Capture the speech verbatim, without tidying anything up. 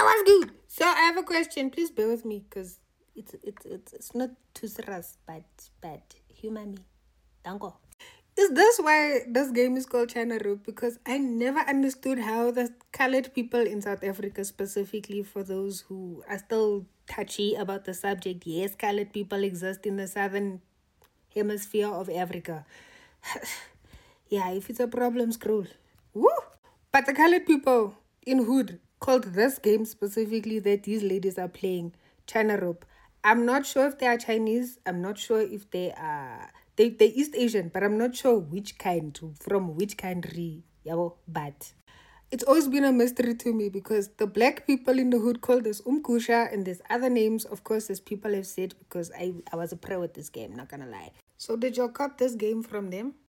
was good. So I have a question. Please bear with me because it's it's it's it's not too serious, but but humor me. Danko. Is this why this game is called China Rope? Because I never understood how the colored people in South Africa, specifically for those who are still touchy about the subject. Yes, colored people exist in the southern hemisphere of Africa. Yeah, if it's a problem, scroll. Woo! But the colored people in Hood called this game specifically that these ladies are playing China Rope. I'm not sure if they are Chinese. I'm not sure if they are they they East Asian, but I'm not sure which kind from which country. Yeah, but it's always been a mystery to me because the black people in the hood call this umkusha and there's other names, of course, as people have said, because I, I was a pro at this game, not gonna lie. So did you cop this game from them?